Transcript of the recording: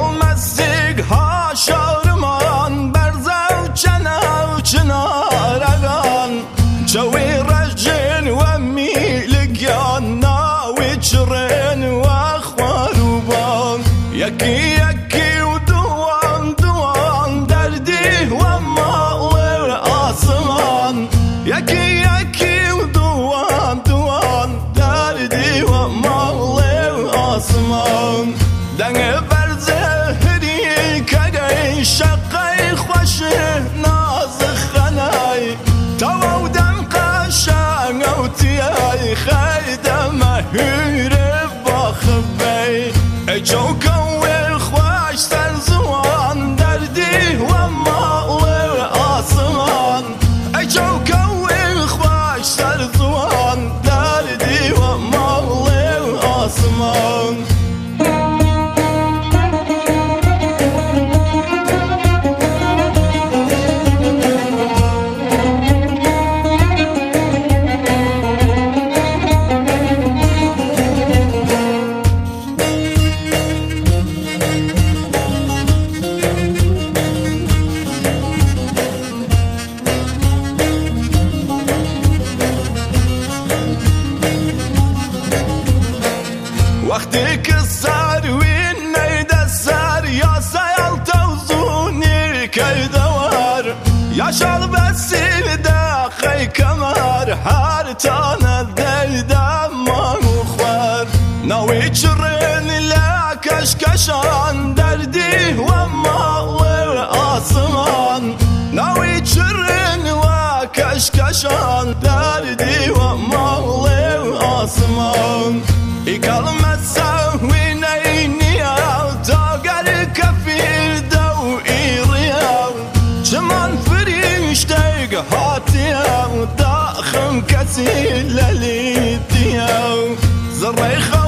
يقلمسك ها شارمان برزو چنارگان جوی رجن و میلگان ناوی چرن و خواروبان یکی یکی و دوان دوان دردی و مال آسمان یکی یکی و دوان دوان دردی و مال آسمان دنگ برزهری کگی شقی خوش ناز خنای تو دم قشنگ و تیای خیدم مهور باخبی ای جوکوی خوش سر زوان دردی و مال آسمان ای جوکوی خوش سر زوان دردی و مال آسمان وقتی که سروی نیده سر یا سیال توزونی که دوار یا شال بسیده خی کمر هر تانه دیده مانو خوار نوی چرین لکش کشان دردی و مال آسمان نوی چرین و کشکشان دردی و مال آسمان ای کلمه سوی نینیاو تاگر کفیر دو ایریاو چمان فریشتگ هاتیاو داخم کسی للیتیاو زرخ